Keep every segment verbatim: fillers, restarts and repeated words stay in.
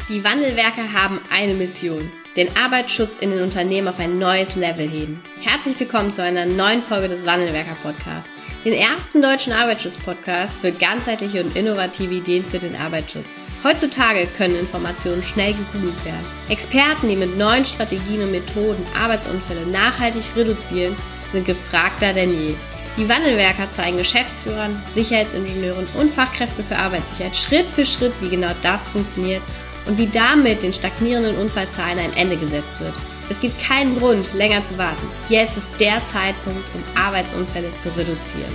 Die Wandelwerker haben eine Mission: den Arbeitsschutz in den Unternehmen auf ein neues Level heben. Herzlich willkommen zu einer neuen Folge des Wandelwerker-Podcasts, den ersten deutschen Arbeitsschutz-Podcast für ganzheitliche und innovative Ideen für den Arbeitsschutz. Heutzutage können Informationen schnell gegoogelt werden. Experten, die mit neuen Strategien und Methoden Arbeitsunfälle nachhaltig reduzieren, sind gefragter denn je. Die Wandelwerker zeigen Geschäftsführern, Sicherheitsingenieuren und Fachkräften für Arbeitssicherheit Schritt für Schritt, wie genau das funktioniert und wie damit den stagnierenden Unfallzahlen ein Ende gesetzt wird. Es gibt keinen Grund, länger zu warten. Jetzt ist der Zeitpunkt, um Arbeitsunfälle zu reduzieren.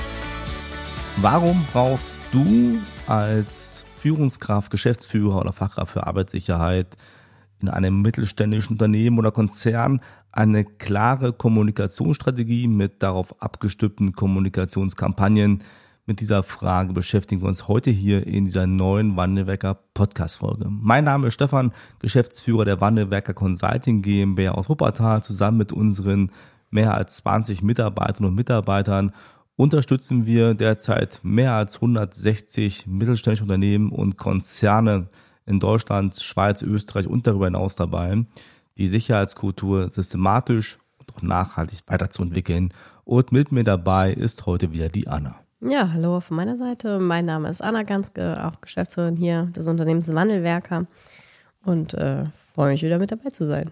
Warum brauchst du als Führungskraft, Geschäftsführer oder Fachkraft für Arbeitssicherheit in einem mittelständischen Unternehmen oder Konzern eine klare Kommunikationsstrategie mit darauf abgestimmten Kommunikationskampagnen? Mit dieser Frage beschäftigen wir uns heute hier in dieser neuen Wandelwerker Podcast-Folge. Mein Name ist Stefan, Geschäftsführer der Wandelwerker Consulting GmbH aus Wuppertal. Zusammen mit unseren mehr als zwanzig Mitarbeiterinnen und Mitarbeitern unterstützen wir derzeit mehr als hundertsechzig mittelständische Unternehmen und Konzerne in Deutschland, Schweiz, Österreich und darüber hinaus dabei, die Sicherheitskultur systematisch und auch nachhaltig weiterzuentwickeln. Und mit mir dabei ist heute wieder die Anna. Ja, hallo von meiner Seite. Mein Name ist Anna Ganske, auch Geschäftsführerin hier des Unternehmens Wandelwerker und äh, freue mich wieder mit dabei zu sein.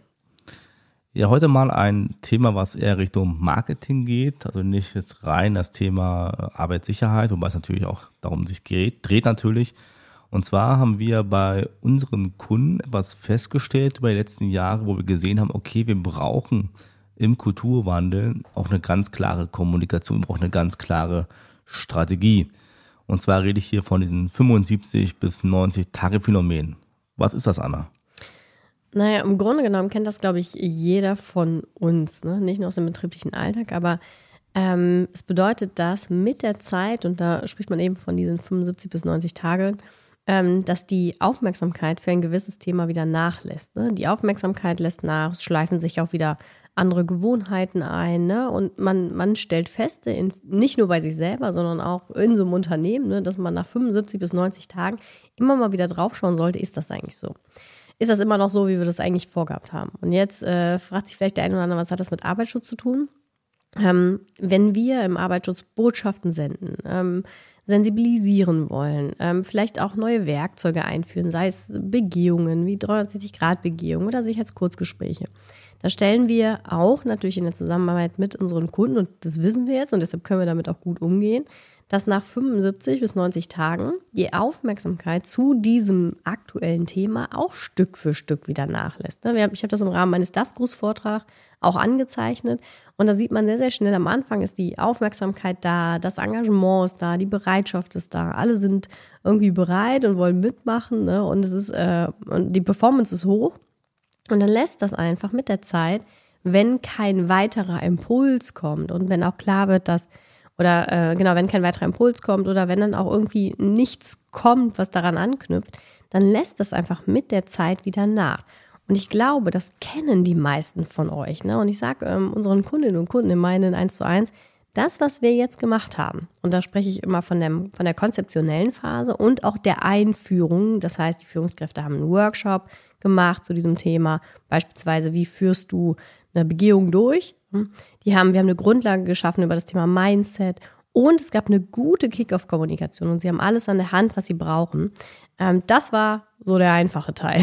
Ja, heute mal ein Thema, was eher Richtung Marketing geht, also nicht jetzt rein das Thema Arbeitssicherheit, wobei es natürlich auch darum sich dreht, dreht natürlich. Und zwar haben wir bei unseren Kunden etwas festgestellt über die letzten Jahre, wo wir gesehen haben, okay, wir brauchen im Kulturwandel auch eine ganz klare Kommunikation, wir brauchen eine ganz klare Strategie. Und zwar rede ich hier von diesen fünfundsiebzig bis neunzig Tage Phänomen. Was ist das, Anna? Naja, im Grunde genommen kennt das, glaube ich, jeder von uns, ne? Nicht nur aus dem betrieblichen Alltag, aber ähm, es bedeutet, dass mit der Zeit, und da spricht man eben von diesen fünfundsiebzig bis neunzig Tage, ähm, dass die Aufmerksamkeit für ein gewisses Thema wieder nachlässt. Ne? Die Aufmerksamkeit lässt nach, es schleifen sich auch wieder andere Gewohnheiten ein, ne? Und man, man stellt fest, in, nicht nur bei sich selber, sondern auch in so einem Unternehmen, ne, dass man nach fünfundsiebzig bis neunzig Tagen immer mal wieder draufschauen sollte, ist das eigentlich so? Ist das immer noch so, wie wir das eigentlich vorgehabt haben? Und jetzt äh, fragt sich vielleicht der eine oder andere, was hat das mit Arbeitsschutz zu tun? Ähm, wenn wir im Arbeitsschutz Botschaften senden, ähm, sensibilisieren wollen, ähm, vielleicht auch neue Werkzeuge einführen, sei es Begehungen wie dreihundertsechzig Grad Begehung oder Sicherheitskurzgespräche. Da stellen wir auch natürlich in der Zusammenarbeit mit unseren Kunden, und das wissen wir jetzt und deshalb können wir damit auch gut umgehen, dass nach fünfundsiebzig bis neunzig Tagen die Aufmerksamkeit zu diesem aktuellen Thema auch Stück für Stück wieder nachlässt. Ich habe das im Rahmen meines DASGRUS-Vortrags auch angezeichnet und da sieht man sehr, sehr schnell, am Anfang ist die Aufmerksamkeit da, das Engagement ist da, die Bereitschaft ist da, alle sind irgendwie bereit und wollen mitmachen, ne? Und es ist äh, und die Performance ist hoch und dann lässt das einfach mit der Zeit, wenn kein weiterer Impuls kommt und wenn auch klar wird, dass Oder äh, genau, wenn kein weiterer Impuls kommt oder wenn dann auch irgendwie nichts kommt, was daran anknüpft, dann lässt das einfach mit der Zeit wieder nach. Und ich glaube, das kennen die meisten von euch. Ne? Und ich sage ähm, unseren Kundinnen und Kunden in meinen eins zu eins, das, was wir jetzt gemacht haben, und da spreche ich immer von, dem, von der konzeptionellen Phase und auch der Einführung, das heißt, die Führungskräfte haben einen Workshop gemacht zu diesem Thema, beispielsweise, wie führst du eine Begehung durch? Die haben, wir haben eine Grundlage geschaffen über das Thema Mindset und es gab eine gute Kick-Off-Kommunikation und sie haben alles an der Hand, was sie brauchen. Ähm, das war so der einfache Teil.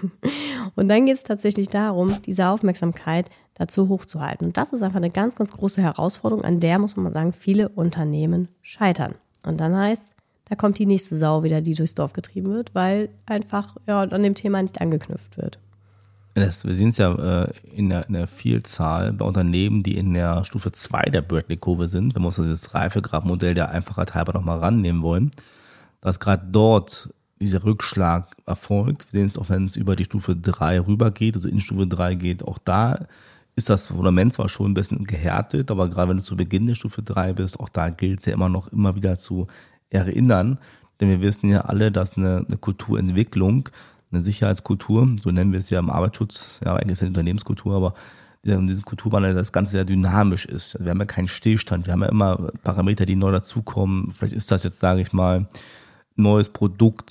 Und dann geht es tatsächlich darum, diese Aufmerksamkeit dazu hochzuhalten. Und das ist einfach eine ganz, ganz große Herausforderung, an der, muss man sagen, viele Unternehmen scheitern. Und dann heißt, da kommt die nächste Sau wieder, die durchs Dorf getrieben wird, weil einfach ja, an dem Thema nicht angeknüpft wird. Das, wir sehen es ja äh, in, der, in der Vielzahl bei Unternehmen, die in der Stufe zwei der Bradley-Kurve sind, wenn wir uns das Reifegrad-Modell der Einfachheit halber nochmal rannehmen wollen, dass gerade dort dieser Rückschlag erfolgt. Wir sehen es auch, wenn es über die Stufe drei rübergeht, also in Stufe drei geht, auch da ist das Fundament zwar schon ein bisschen gehärtet, aber gerade wenn du zu Beginn der Stufe drei bist, auch da gilt es ja immer noch immer wieder zu erinnern, denn wir wissen ja alle, dass eine, eine Kulturentwicklung, eine Sicherheitskultur, so nennen wir es ja im Arbeitsschutz, ja eigentlich ist es eine Unternehmenskultur, aber diese Kulturwandel, das Ganze sehr dynamisch ist. Wir haben ja keinen Stillstand, wir haben ja immer Parameter, die neu dazukommen. Vielleicht ist das jetzt, sage ich mal, neues Produkt,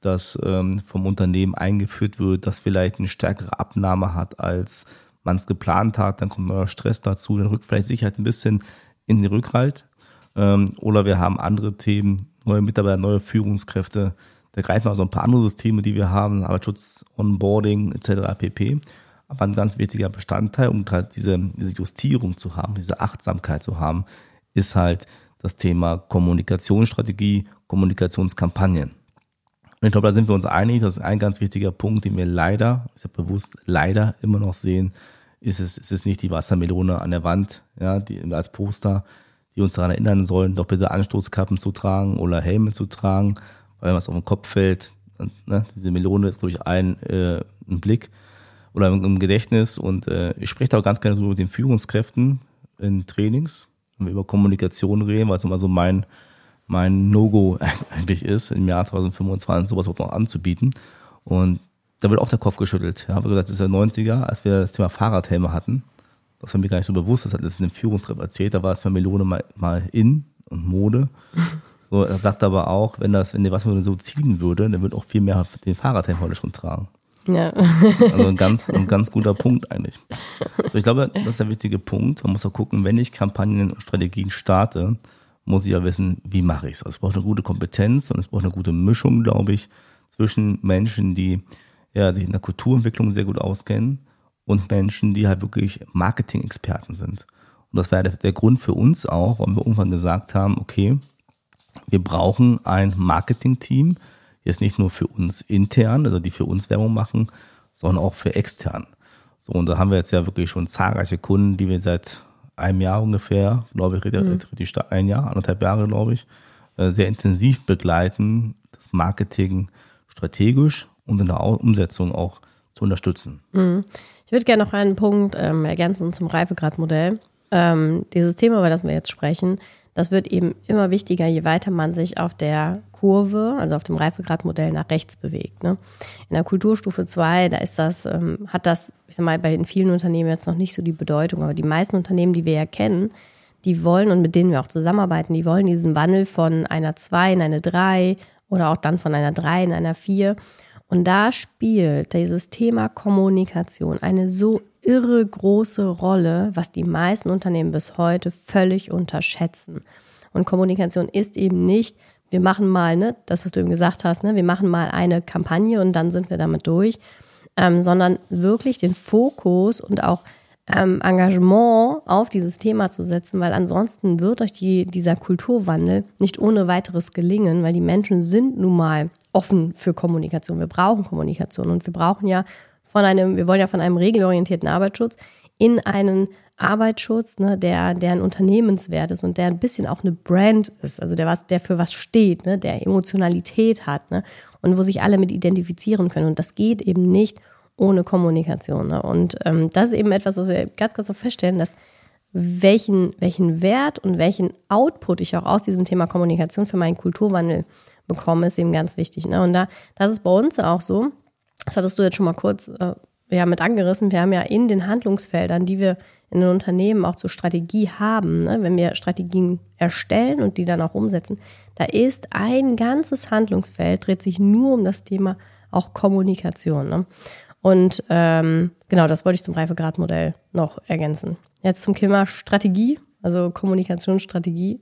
das ähm, vom Unternehmen eingeführt wird, das vielleicht eine stärkere Abnahme hat, als man es geplant hat, dann kommt neuer Stress dazu, dann rückt vielleicht Sicherheit ein bisschen in den Rückhalt. Ähm, oder wir haben andere Themen, neue Mitarbeiter, neue Führungskräfte, da greifen also ein paar andere Systeme, die wir haben, Arbeitsschutz, Onboarding et cetera pp. Aber ein ganz wichtiger Bestandteil, um halt diese, diese Justierung zu haben, diese Achtsamkeit zu haben, ist halt das Thema Kommunikationsstrategie, Kommunikationskampagnen. Und ich glaube, da sind wir uns einig, das ist ein ganz wichtiger Punkt, den wir leider, ich sage bewusst leider immer noch sehen, ist es, ist es nicht die Wassermelone an der Wand, ja, die als Poster, die uns daran erinnern sollen, doch bitte Anstoßkappen zu tragen oder Helme zu tragen, weil wenn was auf den Kopf fällt, und, ne, diese Melone ist durch einen äh, ein Blick oder im Gedächtnis. Und äh, ich spreche da auch ganz gerne so mit den Führungskräften in Trainings, wenn wir über Kommunikation reden, weil es immer so mein mein No-Go eigentlich ist, im Jahr zwanzig fünfundzwanzig sowas überhaupt noch anzubieten. Und da wird auch der Kopf geschüttelt. Ja, wie gesagt, das ist der neunziger, als wir das Thema Fahrradhelme hatten. Das war mir gar nicht so bewusst, das hat das in dem Führungskräften erzählt, da war es für Melone mal, mal in und Mode. So, er sagt aber auch, wenn das in der Wassermelone so ziehen würde, dann würde auch viel mehr den Fahrradhelm heute schon tragen. Ja. Also ein ganz, ein ganz guter Punkt eigentlich. Also ich glaube, das ist der wichtige Punkt. Man muss auch gucken, wenn ich Kampagnen und Strategien starte, muss ich ja wissen, wie mache ich es. Also es braucht eine gute Kompetenz und es braucht eine gute Mischung, glaube ich, zwischen Menschen, die ja, sich in der Kulturentwicklung sehr gut auskennen und Menschen, die halt wirklich Marketing-Experten sind. Und das war der, der Grund für uns auch, warum wir irgendwann gesagt haben, okay, wir brauchen ein Marketing-Team, jetzt nicht nur für uns intern, also die für uns Werbung machen, sondern auch für extern. So, und da haben wir jetzt ja wirklich schon zahlreiche Kunden, die wir seit einem Jahr ungefähr, glaube ich, mhm. richtig stark, ein Jahr, anderthalb Jahre, glaube ich, sehr intensiv begleiten, das Marketing strategisch und in der Umsetzung auch zu unterstützen. Mhm. Ich würde gerne noch einen Punkt ähm, ergänzen zum Reifegradmodell. Ähm, dieses Thema, über das wir jetzt sprechen, das wird eben immer wichtiger, je weiter man sich auf der Kurve, also auf dem Reifegradmodell nach rechts bewegt. Ne? In der Kulturstufe zwei, da ist das, ähm, hat das, ich sag mal, bei den vielen Unternehmen jetzt noch nicht so die Bedeutung, aber die meisten Unternehmen, die wir ja kennen, die wollen und mit denen wir auch zusammenarbeiten, die wollen diesen Wandel von einer zwei in eine drei oder auch dann von einer drei in einer vier. Und da spielt dieses Thema Kommunikation eine so irre große Rolle, was die meisten Unternehmen bis heute völlig unterschätzen. Und Kommunikation ist eben nicht, wir machen mal, ne, das, was du eben gesagt hast, ne, wir machen mal eine Kampagne und dann sind wir damit durch, ähm, sondern wirklich den Fokus und auch ähm, Engagement auf dieses Thema zu setzen, weil ansonsten wird euch die, dieser Kulturwandel nicht ohne weiteres gelingen, weil die Menschen sind nun mal offen für Kommunikation. Wir brauchen Kommunikation und wir brauchen ja von einem, wir wollen ja von einem regelorientierten Arbeitsschutz in einen Arbeitsschutz, ne, der, der ein Unternehmenswert ist und der ein bisschen auch eine Brand ist, also der was, der für was steht, ne, der Emotionalität hat, ne, und wo sich alle mit identifizieren können. Und das geht eben nicht ohne Kommunikation. Ne? Und ähm, das ist eben etwas, was wir ganz, ganz so feststellen, dass welchen, welchen Wert und welchen Output ich auch aus diesem Thema Kommunikation für meinen Kulturwandel bekomme, ist eben ganz wichtig. Ne? Und da, das ist bei uns auch so, das hattest du jetzt schon mal kurz äh, ja, mit angerissen, wir haben ja in den Handlungsfeldern, die wir in den Unternehmen auch zur Strategie haben, ne? Wenn wir Strategien erstellen und die dann auch umsetzen, da ist ein ganzes Handlungsfeld, dreht sich nur um das Thema auch Kommunikation. Ne? Und ähm, genau, das wollte ich zum Reifegradmodell noch ergänzen. Jetzt zum Thema Strategie, also Kommunikationsstrategie.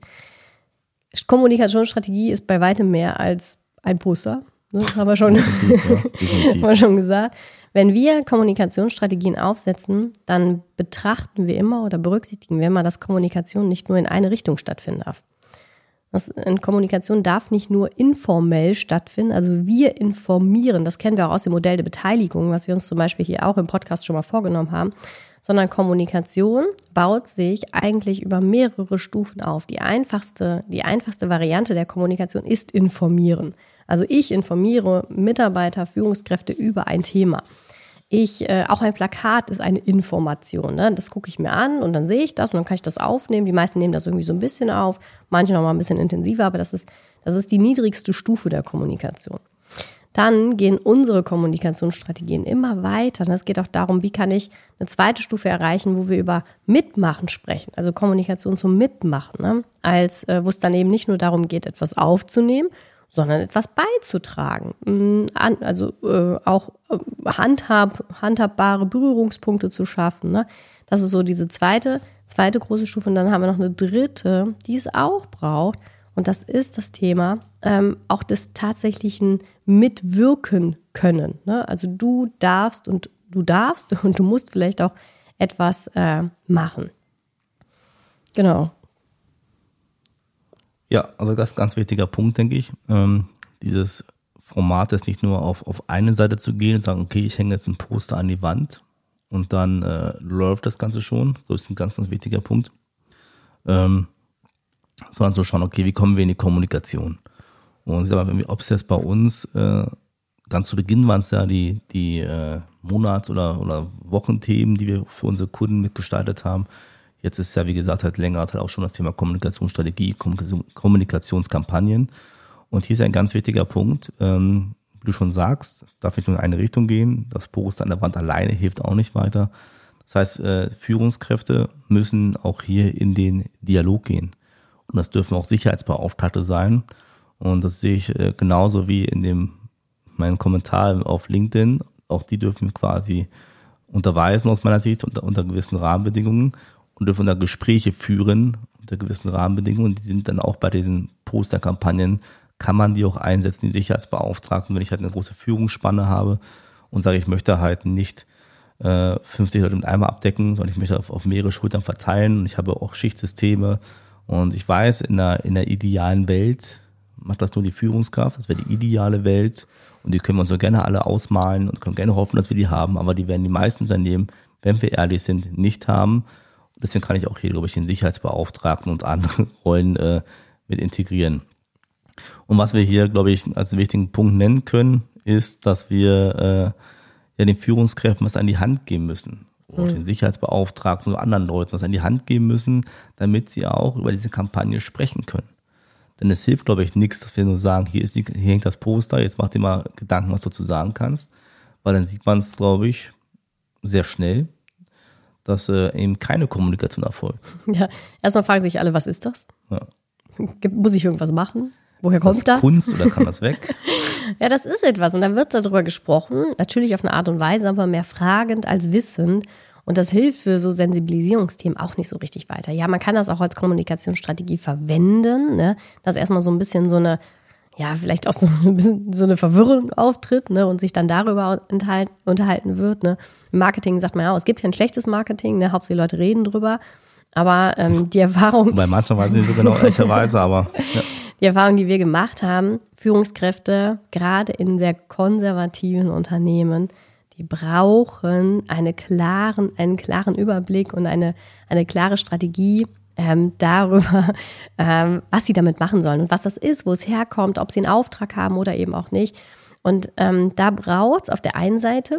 Kommunikationsstrategie ist bei weitem mehr als ein Poster. Das haben wir schon, definitiv, ja, definitiv. haben wir schon gesagt. Wenn wir Kommunikationsstrategien aufsetzen, dann betrachten wir immer oder berücksichtigen wir immer, dass Kommunikation nicht nur in eine Richtung stattfinden darf. Das, in Kommunikation darf nicht nur informell stattfinden, also wir informieren, das kennen wir auch aus dem Modell der Beteiligung, was wir uns zum Beispiel hier auch im Podcast schon mal vorgenommen haben, sondern Kommunikation baut sich eigentlich über mehrere Stufen auf. Die einfachste, die einfachste Variante der Kommunikation ist informieren. Also ich informiere Mitarbeiter, Führungskräfte über ein Thema. Ich, äh, auch ein Plakat ist eine Information. Ne? Das gucke ich mir an und dann sehe ich das und dann kann ich das aufnehmen. Die meisten nehmen das irgendwie so ein bisschen auf, manche noch mal ein bisschen intensiver, aber das ist, das ist die niedrigste Stufe der Kommunikation. Dann gehen unsere Kommunikationsstrategien immer weiter. Es geht auch darum, wie kann ich eine zweite Stufe erreichen, wo wir über Mitmachen sprechen, also Kommunikation zum Mitmachen, ne? Als, äh, wo es dann eben nicht nur darum geht, etwas aufzunehmen, sondern etwas beizutragen. Also äh, auch äh, handhab, handhabbare Berührungspunkte zu schaffen. Ne? Das ist so diese zweite, zweite große Stufe. Und dann haben wir noch eine dritte, die es auch braucht. Und das ist das Thema ähm, auch des tatsächlichen Mitwirken können. Ne? Also du darfst und du darfst und du musst vielleicht auch etwas äh, machen. Genau. Ja, also das ist ein ganz wichtiger Punkt, denke ich. Ähm, dieses Format ist nicht nur auf, auf eine Seite zu gehen und sagen, okay, ich hänge jetzt einen Poster an die Wand und dann äh, läuft das Ganze schon. Das ist ein ganz, ganz wichtiger Punkt. Ähm, sondern zu schauen, okay, wie kommen wir in die Kommunikation? Und ich sag mal, ob es jetzt bei uns, äh, ganz zu Beginn waren es ja die, die äh, Monats- oder, oder Wochenthemen, die wir für unsere Kunden mitgestaltet haben. Jetzt ist ja, wie gesagt, halt länger halt auch schon das Thema Kommunikationsstrategie, Kommunikation, Kommunikationskampagnen. Und hier ist ein ganz wichtiger Punkt, ähm, wie du schon sagst, es darf nicht nur in eine Richtung gehen, das Poster an der Wand alleine hilft auch nicht weiter. Das heißt, äh, Führungskräfte müssen auch hier in den Dialog gehen. Und das dürfen auch Sicherheitsbeauftragte sein. Und das sehe ich äh, genauso wie in dem meinem Kommentar auf LinkedIn. Auch die dürfen quasi unterweisen aus meiner Sicht unter, unter gewissen Rahmenbedingungen und dürfen da Gespräche führen unter gewissen Rahmenbedingungen. Die sind dann auch bei diesen Posterkampagnen, kann man die auch einsetzen, die Sicherheitsbeauftragten, wenn ich halt eine große Führungsspanne habe und sage, ich möchte halt nicht äh, fünfzig Leute mit einmal abdecken, sondern ich möchte auf, auf mehrere Schultern verteilen und ich habe auch Schichtsysteme. Und ich weiß, in der, in der idealen Welt macht das nur die Führungskraft, das wäre die ideale Welt und die können wir uns so gerne alle ausmalen und können gerne hoffen, dass wir die haben, aber die werden die meisten Unternehmen, wenn wir ehrlich sind, nicht haben. Und deswegen kann ich auch hier, glaube ich, den Sicherheitsbeauftragten und andere Rollen äh, mit integrieren. Und was wir hier, glaube ich, als wichtigen Punkt nennen können, ist, dass wir äh, ja den Führungskräften was an die Hand geben müssen. Oder den Sicherheitsbeauftragten oder anderen Leuten was an die Hand geben müssen, damit sie auch über diese Kampagne sprechen können. Denn es hilft, glaube ich, nichts, dass wir nur sagen, hier, ist die, hier hängt das Poster, jetzt mach dir mal Gedanken, was du dazu sagen kannst. Weil dann sieht man es, glaube ich, sehr schnell, dass äh, eben keine Kommunikation erfolgt. Ja, erstmal fragen sich alle, was ist das? Ja. Muss ich irgendwas machen? Woher ist kommt das? das? Kunst oder kann das weg? Ja, das ist etwas und da wird darüber gesprochen, natürlich auf eine Art und Weise, aber mehr fragend als wissend. Und das hilft für so Sensibilisierungsthemen auch nicht so richtig weiter. Ja, man kann das auch als Kommunikationsstrategie verwenden, ne? Dass erstmal so ein bisschen so eine, ja, vielleicht auch so ein bisschen so eine Verwirrung auftritt, ne? Und sich dann darüber enthalten, unterhalten wird, ne? Im Marketing sagt man ja, es gibt ja ein schlechtes Marketing, ne? Hauptsächlich Leute reden drüber. Aber ähm, die Erfahrung. Bei manchen weiß ich nicht so genau, ehrlicherweise, aber. Ja. Die Erfahrung, die wir gemacht haben, Führungskräfte, gerade in sehr konservativen Unternehmen, die brauchen eine klaren, einen klaren Überblick und eine, eine klare Strategie ähm, darüber, ähm, was sie damit machen sollen und was das ist, wo es herkommt, ob sie einen Auftrag haben oder eben auch nicht. Und ähm, da braucht es auf der einen Seite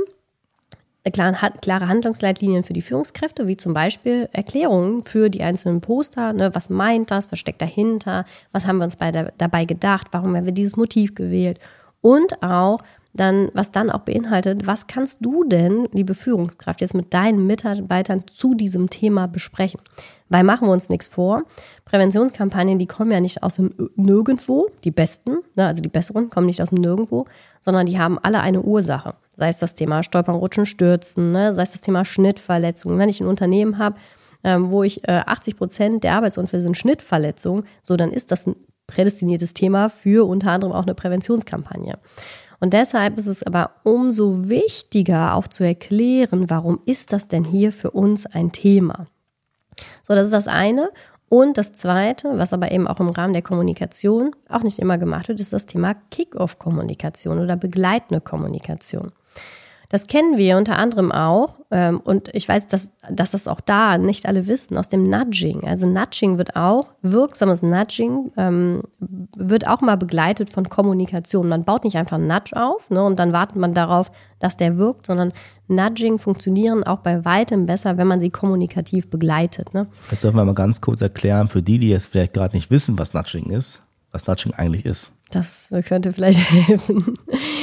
klare, klare Handlungsleitlinien für die Führungskräfte, wie zum Beispiel Erklärungen für die einzelnen Poster. Ne, was meint das? Was steckt dahinter? Was haben wir uns bei der, dabei gedacht? Warum haben wir dieses Motiv gewählt? Und auch dann, was dann auch beinhaltet, was kannst du denn, liebe Führungskraft, jetzt mit deinen Mitarbeitern zu diesem Thema besprechen? Weil machen wir uns nichts vor, Präventionskampagnen, die kommen ja nicht aus dem Nirgendwo, die besten, ne, also die besseren kommen nicht aus dem Nirgendwo, sondern die haben alle eine Ursache. Sei es das Thema Stolpern, Rutschen, Stürzen, ne, sei es das Thema Schnittverletzungen. Wenn ich ein Unternehmen habe, ähm, wo ich äh, achtzig Prozent der Arbeitsunfälle sind Schnittverletzungen, so dann ist das ein prädestiniertes Thema für unter anderem auch eine Präventionskampagne. Und deshalb ist es aber umso wichtiger, auch zu erklären, warum ist das denn hier für uns ein Thema? So, das ist das eine. Und das zweite, was aber eben auch im Rahmen der Kommunikation auch nicht immer gemacht wird, ist das Thema Kick-Off-Kommunikation oder begleitende Kommunikation. Das kennen wir unter anderem auch, ähm, und ich weiß, dass, dass das auch da nicht alle wissen, aus dem Nudging. Also Nudging wird auch, wirksames Nudging ähm, wird auch mal begleitet von Kommunikation. Man baut nicht einfach einen Nudge auf, ne, und dann wartet man darauf, dass der wirkt, sondern Nudging funktionieren auch bei weitem besser, wenn man sie kommunikativ begleitet. Ne. Das dürfen wir mal ganz kurz erklären für die, die jetzt vielleicht gerade nicht wissen, was Nudging ist, was Nudging eigentlich ist. Das könnte vielleicht helfen.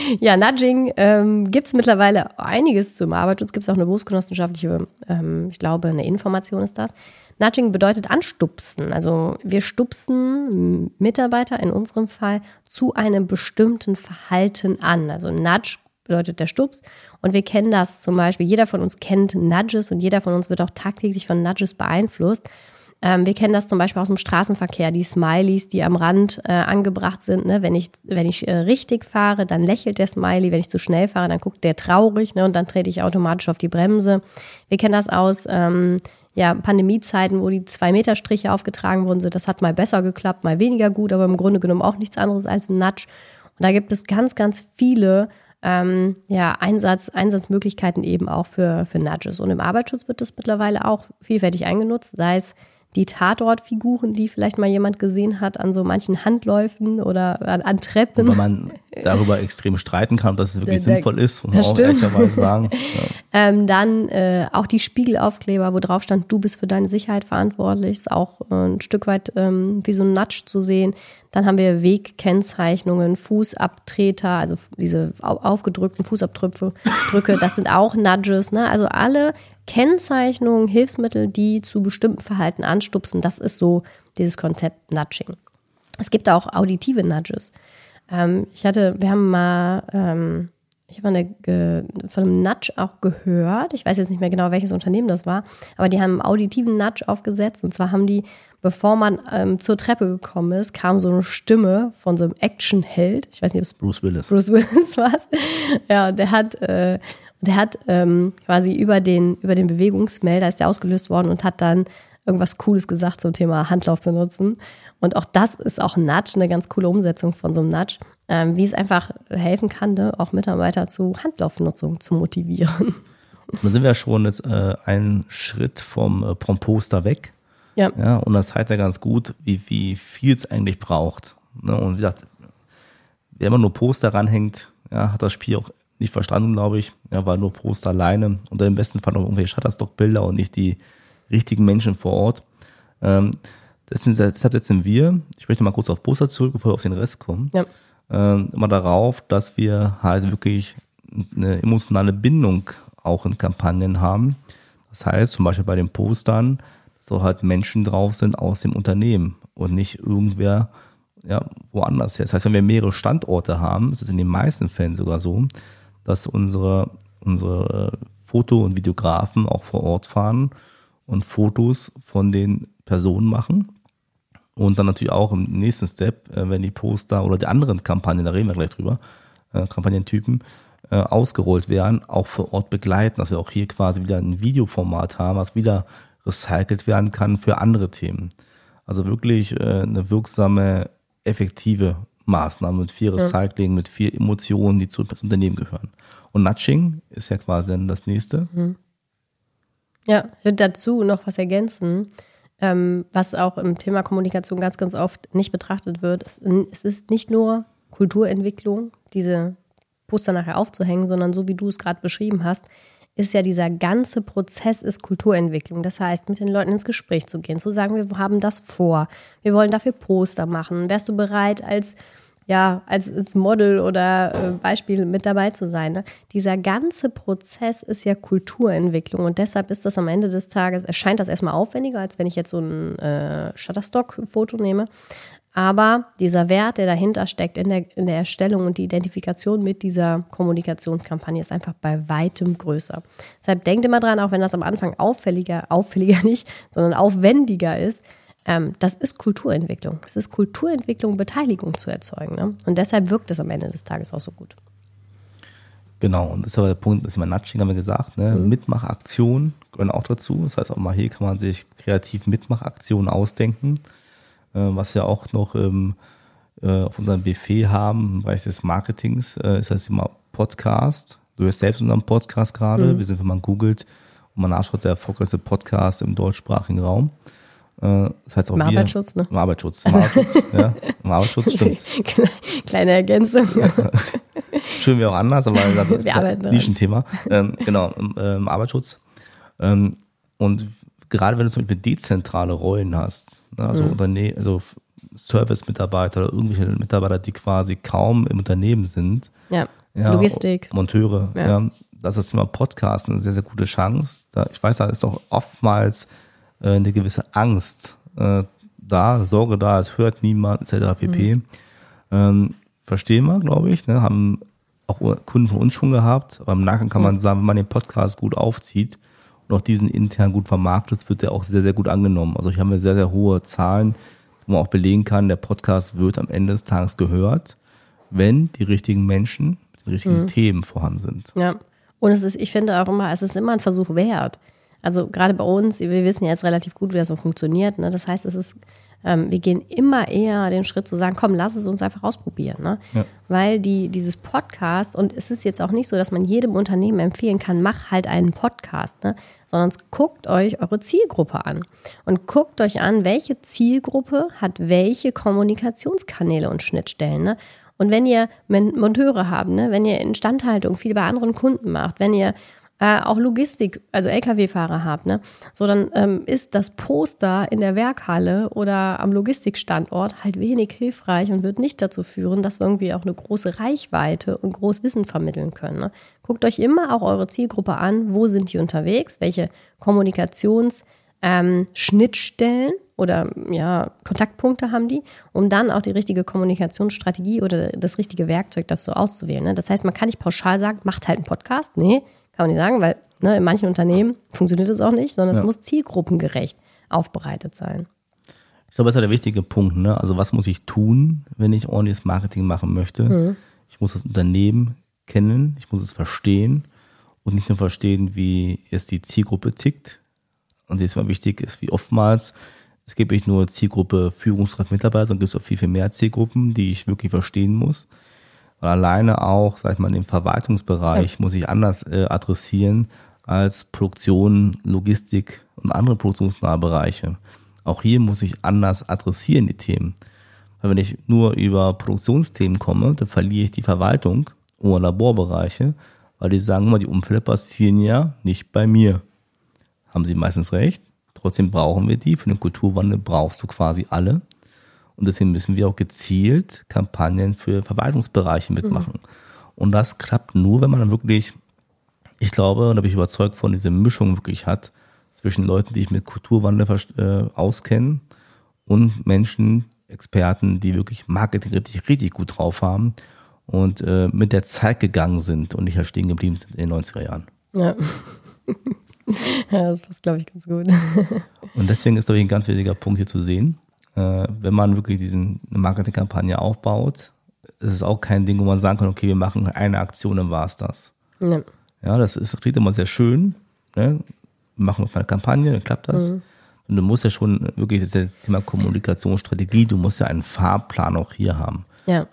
Ja, Nudging ähm, gibt es mittlerweile einiges zum Arbeitsschutz. Gibt es auch eine berufsgenossenschaftliche, ähm, ich glaube, eine Information ist das. Nudging bedeutet anstupsen. Also wir stupsen Mitarbeiter in unserem Fall zu einem bestimmten Verhalten an. Also Nudge bedeutet der Stups. Und wir kennen das zum Beispiel, jeder von uns kennt Nudges und jeder von uns wird auch tagtäglich von Nudges beeinflusst. Ähm, wir kennen das zum Beispiel aus dem Straßenverkehr, die Smileys, die am Rand äh, angebracht sind. Ne? Wenn ich, wenn ich äh, richtig fahre, dann lächelt der Smiley. Wenn ich zu schnell fahre, dann guckt der traurig, ne? Und dann trete ich automatisch auf die Bremse. Wir kennen das aus ähm, ja, Pandemiezeiten, wo die Zwei-Meter-Striche aufgetragen worden sind. Das hat mal besser geklappt, mal weniger gut, aber im Grunde genommen auch nichts anderes als ein Nudge. Und da gibt es ganz, ganz viele ähm, ja, Einsatz, Einsatzmöglichkeiten eben auch für, für Nudges. Und im Arbeitsschutz wird das mittlerweile auch vielfältig eingenutzt, sei es die Tatortfiguren, die vielleicht mal jemand gesehen hat an so manchen Handläufen oder an, an Treppen. Und wenn man darüber extrem streiten kann, ob das wirklich der, sinnvoll ist, muss man das auch stimmt. ehrlicherweise sagen. Ja. Ähm, dann äh, auch die Spiegelaufkleber, wo drauf stand, du bist für deine Sicherheit verantwortlich, ist auch äh, ein Stück weit ähm, wie so ein Nudge zu sehen. Dann haben wir Wegkennzeichnungen, Fußabtreter, also diese aufgedrückten Fußabdrücke, das sind auch Nudges, ne? Also alle Kennzeichnungen, Hilfsmittel, die zu bestimmten Verhalten anstupsen, das ist so dieses Konzept Nudging. Es gibt auch auditive Nudges. Ähm, ich hatte, wir haben mal, ähm, ich habe mal eine, von einem Nudge auch gehört, ich weiß jetzt nicht mehr genau, welches Unternehmen das war, aber die haben einen auditiven Nudge aufgesetzt und zwar haben die, bevor man ähm, zur Treppe gekommen ist, kam so eine Stimme von so einem Actionheld, ich weiß nicht, ob es Bruce Willis. Bruce Willis war. Ja, der hat äh, Der hat ähm, quasi über den, über den Bewegungsmelder ist der ausgelöst worden und hat dann irgendwas Cooles gesagt zum Thema Handlauf benutzen. Und auch das ist auch ein Nudge, eine ganz coole Umsetzung von so einem Nudge, ähm, wie es einfach helfen kann, ne, auch Mitarbeiter zu Handlaufnutzung zu motivieren. Da sind wir ja schon jetzt äh, einen Schritt vom, äh, vom Poster weg. Ja. Ja. Und das zeigt ja ganz gut, wie, wie viel es eigentlich braucht. Ne? Und wie gesagt, wer immer nur Poster ranhängt, ja, hat das Spiel auch nicht verstanden, glaube ich, ja, weil nur Poster alleine und dann im besten Fall noch irgendwelche Shutterstock-Bilder und nicht die richtigen Menschen vor Ort. Ähm, das sind, deshalb setzen wir, ich möchte mal kurz auf Poster zurück, bevor wir auf den Rest kommen, Ja. ähm, immer darauf, dass wir halt wirklich eine emotionale Bindung auch in Kampagnen haben. Das heißt, zum Beispiel bei den Postern, so halt Menschen drauf sind aus dem Unternehmen und nicht irgendwer ja, woanders her. Das heißt, wenn wir mehrere Standorte haben, ist es in den meisten Fällen sogar so, dass unsere, unsere Foto- und Videografen auch vor Ort fahren und Fotos von den Personen machen. Und dann natürlich auch im nächsten Step, wenn die Poster oder die anderen Kampagnen, da reden wir gleich drüber, äh, Kampagnentypen, äh, ausgerollt werden, auch vor Ort begleiten, dass wir auch hier quasi wieder ein Videoformat haben, was wieder recycelt werden kann für andere Themen. Also wirklich äh, eine wirksame, effektive Maßnahme mit viel Recycling, ja. mit viel Emotionen, die zum Unternehmen gehören. Und Nudging ist ja quasi dann das nächste. Ja, ich würde dazu noch was ergänzen, ähm, was auch im Thema Kommunikation ganz, ganz oft nicht betrachtet wird. Es, es ist nicht nur Kulturentwicklung, diese Poster nachher aufzuhängen, sondern so wie du es gerade beschrieben hast, ist ja dieser ganze Prozess ist Kulturentwicklung. Das heißt, mit den Leuten ins Gespräch zu gehen, zu sagen, wir haben das vor, wir wollen dafür Poster machen. Wärst du bereit, als, ja, als, als Model oder äh, Beispiel mit dabei zu sein? Ne? Dieser ganze Prozess ist ja Kulturentwicklung und deshalb ist das am Ende des Tages, erscheint das erstmal aufwendiger, als wenn ich jetzt so ein äh, Shutterstock-Foto nehme. Aber dieser Wert, der dahinter steckt in der, in der Erstellung und die Identifikation mit dieser Kommunikationskampagne ist einfach bei weitem größer. Deshalb denkt immer dran, auch wenn das am Anfang auffälliger, auffälliger nicht, sondern aufwendiger ist, ähm, das ist Kulturentwicklung. Es ist Kulturentwicklung, Beteiligung zu erzeugen. Ne? Und deshalb wirkt es am Ende des Tages auch so gut. Genau, und das ist aber der Punkt, das ist immer Nudging, haben wir gesagt, ne? Mhm. Mitmachaktionen gehören auch dazu. Das heißt auch mal, hier kann man sich kreativ Mitmachaktionen ausdenken. Was wir auch noch ähm, äh, auf unserem Buffet haben im Bereich des Marketings, äh, ist das Thema Podcast. Du hörst selbst unseren Podcast gerade. Mhm. Wir sind, wenn man googelt und man nachschaut, der erfolgreichste Podcast im deutschsprachigen Raum. Äh, das heißt auch Im wir, Arbeitsschutz, ne? Im Arbeitsschutz. Im Arbeitsschutz, ja. Im Arbeitsschutz, stimmt. Kleine Ergänzung. Schön wie auch anders, aber das ist wir ein Nischenthema. Ähm, genau, im, äh, im Arbeitsschutz. Ähm, und gerade wenn du zum Beispiel dezentrale Rollen hast, also, mhm. Unterne- also Service-Mitarbeiter oder irgendwelche Mitarbeiter, die quasi kaum im Unternehmen sind, ja. ja, Logistik. Monteure. Ja. Ja. Das ist das Thema Podcast eine sehr, sehr gute Chance. Da, ich weiß, da ist doch oftmals äh, eine gewisse Angst äh, da, Sorge da, es hört niemand, et cetera pp. Mhm. Ähm, verstehen wir, glaube ich, ne? Haben auch Kunden von uns schon gehabt, aber im Nachhinein kann man sagen, wenn man den Podcast gut aufzieht und auch diesen intern gut vermarktet, wird der auch sehr, sehr gut angenommen. Also hier haben wir sehr, sehr hohe Zahlen, wo man auch belegen kann, der Podcast wird am Ende des Tages gehört, wenn die richtigen Menschen mit den richtigen mhm. Themen vorhanden sind. Ja, und es ist, ich finde auch immer, es ist immer ein Versuch wert. Also gerade bei uns, wir wissen ja jetzt relativ gut, wie das so funktioniert. Ne? Das heißt, es ist, ähm, wir gehen immer eher den Schritt zu sagen, komm, lass es uns einfach ausprobieren. Ne? Ja. Weil die, dieses Podcast, und es ist jetzt auch nicht so, dass man jedem Unternehmen empfehlen kann, mach halt einen Podcast, ne? Sondern guckt euch eure Zielgruppe an und guckt euch an, welche Zielgruppe hat welche Kommunikationskanäle und Schnittstellen. Ne? Und wenn ihr Monteure habt, ne? Wenn ihr Instandhaltung viel bei anderen Kunden macht, wenn ihr Äh, auch Logistik, also L K W-Fahrer habt, ne? So, dann ähm, ist das Poster in der Werkhalle oder am Logistikstandort halt wenig hilfreich und wird nicht dazu führen, dass wir irgendwie auch eine große Reichweite und groß Wissen vermitteln können. Ne? Guckt euch immer auch eure Zielgruppe an, wo sind die unterwegs, welche Kommunikationsschnittstellen ähm, oder ja, Kontaktpunkte haben die, um dann auch die richtige Kommunikationsstrategie oder das richtige Werkzeug dazu auszuwählen. Ne? Das heißt, man kann nicht pauschal sagen, macht halt einen Podcast. Nee, kann man nicht sagen, weil ne, in manchen Unternehmen funktioniert das auch nicht, sondern ja. es muss zielgruppengerecht aufbereitet sein. Ich glaube, das ist ja der wichtige Punkt. Ne? Also was muss ich tun, wenn ich ordentliches Marketing machen möchte? Mhm. Ich muss das Unternehmen kennen, ich muss es verstehen und nicht nur verstehen, wie es die Zielgruppe tickt. Und das mal wichtig ist, wie oftmals, es gibt nicht nur Zielgruppe Führungskraft, Mitarbeiter, sondern es gibt auch viel, viel mehr Zielgruppen, die ich wirklich verstehen muss. Und alleine auch, sag ich mal, im Verwaltungsbereich ja. muss ich anders äh, adressieren als Produktion, Logistik und andere produktionsnahe Bereiche. Auch hier muss ich anders adressieren, die Themen. Weil wenn ich nur über Produktionsthemen komme, dann verliere ich die Verwaltung oder Laborbereiche, weil die sagen immer, die Unfälle passieren ja nicht bei mir. Haben sie meistens recht. Trotzdem brauchen wir die. Für den Kulturwandel brauchst du quasi alle. Und deswegen müssen wir auch gezielt Kampagnen für Verwaltungsbereiche mitmachen. Mhm. Und das klappt nur, wenn man dann wirklich, ich glaube, und da bin ich überzeugt von, diese Mischung wirklich hat zwischen Leuten, die sich mit Kulturwandel äh, auskennen und Menschen, Experten, die wirklich Marketing richtig, richtig gut drauf haben und äh, mit der Zeit gegangen sind und nicht halt stehen geblieben sind in den neunziger Jahren. Ja, ja das passt, glaube ich, ganz gut. Und deswegen ist, glaube ich, ein ganz wichtiger Punkt hier zu sehen. Wenn man wirklich diesen eine Marketingkampagne aufbaut, ist es auch kein Ding, wo man sagen kann, okay, wir machen eine Aktion, dann war es das. Ja, ja das ist, klingt immer sehr schön. Ne? Wir machen eine Kampagne, dann klappt das. Mhm. Und du musst ja schon wirklich, das ist ja das Thema Kommunikationsstrategie, du musst ja einen Fahrplan auch hier haben. Ja.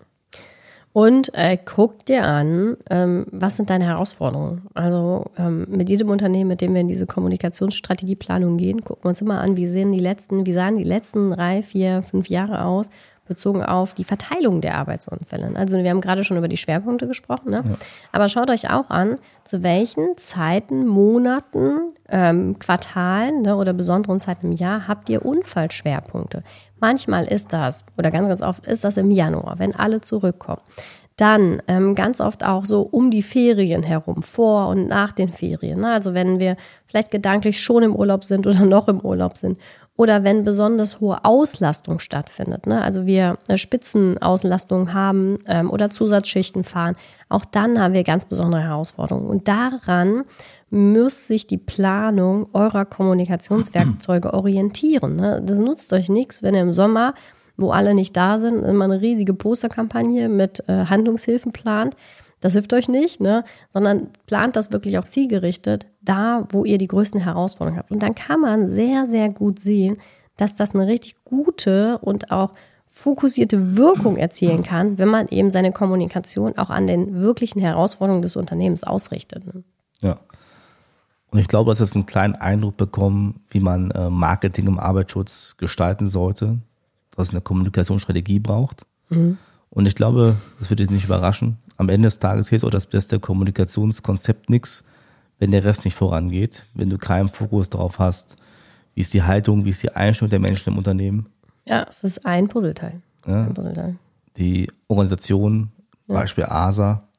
Und äh, guck dir an, ähm, was sind deine Herausforderungen? Also ähm, mit jedem Unternehmen, mit dem wir in diese Kommunikationsstrategieplanung gehen, gucken wir uns immer an, wie sehen die letzten, wie sahen die letzten drei, vier, fünf Jahre aus, bezogen auf die Verteilung der Arbeitsunfälle. Also wir haben gerade schon über die Schwerpunkte gesprochen, ne? Ja. Aber schaut euch auch an, zu welchen Zeiten, Monaten, ähm, Quartalen ne, oder besonderen Zeiten im Jahr habt ihr Unfallschwerpunkte. Manchmal ist das, oder ganz, ganz oft ist das im Januar, wenn alle zurückkommen. Dann ähm, ganz oft auch so um die Ferien herum, vor und nach den Ferien. Ne? Also wenn wir vielleicht gedanklich schon im Urlaub sind oder noch im Urlaub sind. Oder wenn besonders hohe Auslastung stattfindet, ne? Also wir eine Spitzenauslastung haben ähm, oder Zusatzschichten fahren, auch dann haben wir ganz besondere Herausforderungen. Und daran muss sich die Planung eurer Kommunikationswerkzeuge orientieren. Ne? Das nutzt euch nichts, wenn ihr im Sommer, wo alle nicht da sind, immer eine riesige Posterkampagne mit äh, Handlungshilfen plant. Das hilft euch nicht, ne? Sondern plant das wirklich auch zielgerichtet, da, wo ihr die größten Herausforderungen habt. Und dann kann man sehr, sehr gut sehen, dass das eine richtig gute und auch fokussierte Wirkung erzielen kann, wenn man eben seine Kommunikation auch an den wirklichen Herausforderungen des Unternehmens ausrichtet. Ne? Ja. Und ich glaube, dass es einen kleinen Eindruck bekommen, wie man äh, Marketing im Arbeitsschutz gestalten sollte, dass es eine Kommunikationsstrategie braucht. Mhm. Und ich glaube, das wird dich nicht überraschen. Am Ende des Tages hilft auch das beste Kommunikationskonzept nichts, wenn der Rest nicht vorangeht, wenn du keinen Fokus drauf hast, wie ist die Haltung, wie ist die Einstellung der Menschen im Unternehmen. Ja, es ist ein Puzzleteil. Ja, ein Puzzleteil. Die Organisation, ja. Beispiel A S A,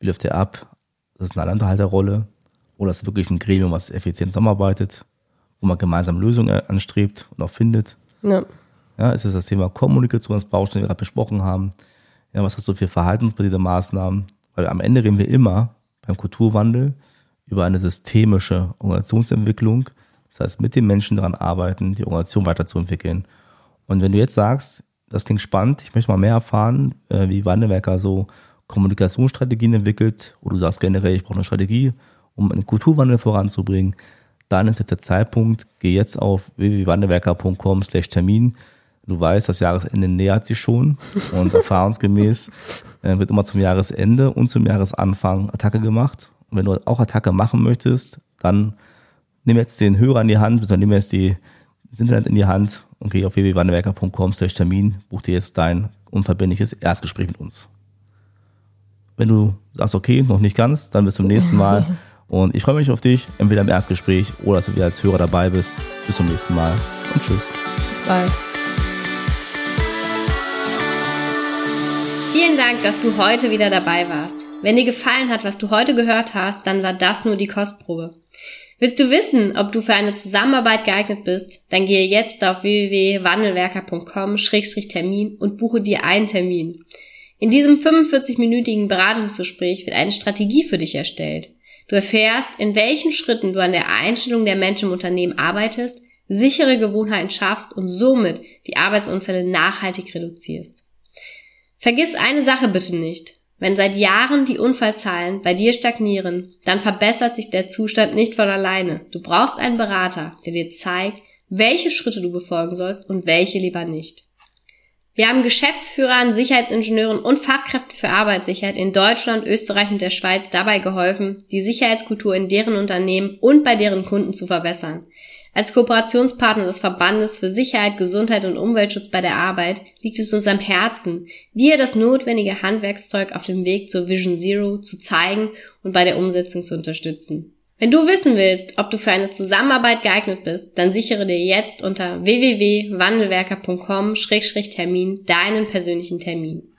Wie läuft der ab? Das ist eine Alleinunterhalterrolle oder ist es wirklich ein Gremium, was effizient zusammenarbeitet, wo man gemeinsam Lösungen anstrebt und auch findet? Ja. Ja, ist es das Thema Kommunikationsbaustein, den wir gerade besprochen haben? Ja, was hast du für verhaltensbasierte Maßnahmen? Weil am Ende reden wir immer beim Kulturwandel über eine systemische Organisationsentwicklung. Das heißt, mit den Menschen daran arbeiten, die Organisation weiterzuentwickeln. Und wenn du jetzt sagst, das klingt spannend, ich möchte mal mehr erfahren, wie Wandelwerker so Kommunikationsstrategien entwickelt, oder du sagst generell, ich brauche eine Strategie, um einen Kulturwandel voranzubringen, dann ist jetzt der Zeitpunkt, geh jetzt auf w w w punkt wandelwerker punkt com slash Termin. Du weißt, das Jahresende nähert sich schon und erfahrungsgemäß äh, wird immer zum Jahresende und zum Jahresanfang Attacke gemacht. Und wenn du auch Attacke machen möchtest, dann nimm jetzt den Hörer in die Hand, bzw. nimm jetzt die, das Internet in die Hand und geh auf w w w punkt wandelwerker punkt com slash Termin, buch dir jetzt dein unverbindliches Erstgespräch mit uns. Wenn du sagst, okay, noch nicht ganz, dann bis zum nächsten Mal. Und ich freue mich auf dich, entweder im Erstgespräch oder dass du wieder als Hörer dabei bist. Bis zum nächsten Mal und tschüss. Bis bald. Vielen Dank, dass du heute wieder dabei warst. Wenn dir gefallen hat, was du heute gehört hast, dann war das nur die Kostprobe. Willst du wissen, ob du für eine Zusammenarbeit geeignet bist? Dann gehe jetzt auf w w w punkt wandelwerker punkt com slash Termin und buche dir einen Termin. In diesem fünfundvierzig-minütigen Beratungsgespräch wird eine Strategie für dich erstellt. Du erfährst, in welchen Schritten du an der Einstellung der Menschen im Unternehmen arbeitest, sichere Gewohnheiten schaffst und somit die Arbeitsunfälle nachhaltig reduzierst. Vergiss eine Sache bitte nicht. Wenn seit Jahren die Unfallzahlen bei dir stagnieren, dann verbessert sich der Zustand nicht von alleine. Du brauchst einen Berater, der dir zeigt, welche Schritte du befolgen sollst und welche lieber nicht. Wir haben Geschäftsführern, Sicherheitsingenieuren und Fachkräften für Arbeitssicherheit in Deutschland, Österreich und der Schweiz dabei geholfen, die Sicherheitskultur in deren Unternehmen und bei deren Kunden zu verbessern. Als Kooperationspartner des Verbandes für Sicherheit, Gesundheit und Umweltschutz bei der Arbeit liegt es uns am Herzen, dir das notwendige Handwerkszeug auf dem Weg zur Vision Zero zu zeigen und bei der Umsetzung zu unterstützen. Wenn du wissen willst, ob du für eine Zusammenarbeit geeignet bist, dann sichere dir jetzt unter w w w punkt wandelwerker punkt com slash Termin deinen persönlichen Termin.